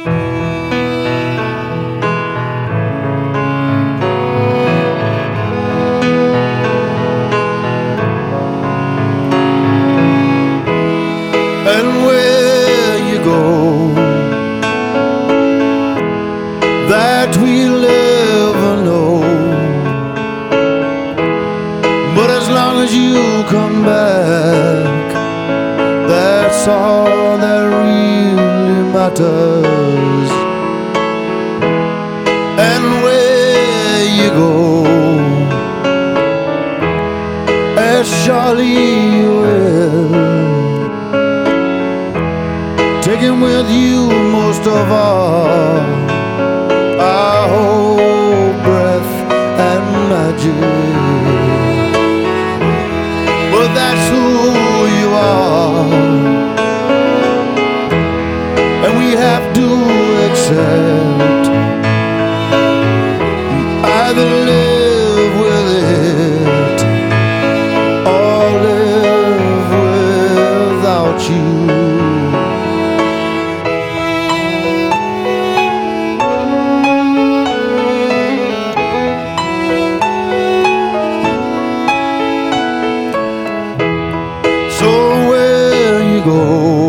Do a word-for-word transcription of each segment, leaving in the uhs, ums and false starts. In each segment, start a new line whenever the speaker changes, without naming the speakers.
And where you go, that we'll ever know. But as long as you come back, that's all that really matters. And where you go, as surely you will, take him with you most of all. Our whole breath and magic. But that's who you are, and we have to accept. Either live with it or live without you. So where you go,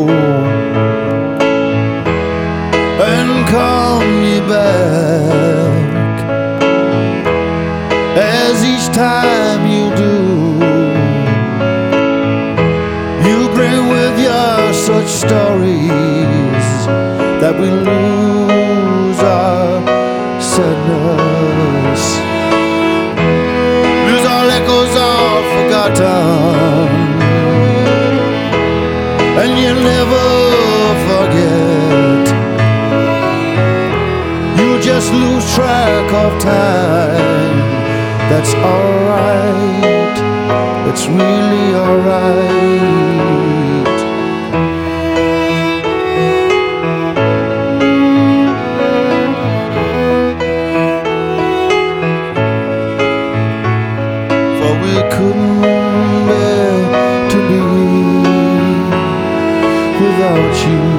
and come you back, as each time you do, you bring with you such stories that we lose our sadness, lose all echoes of forgotten. And you never forget, you just lose track of time. That's alright, it's really alright. For we couldn't bear to be without you.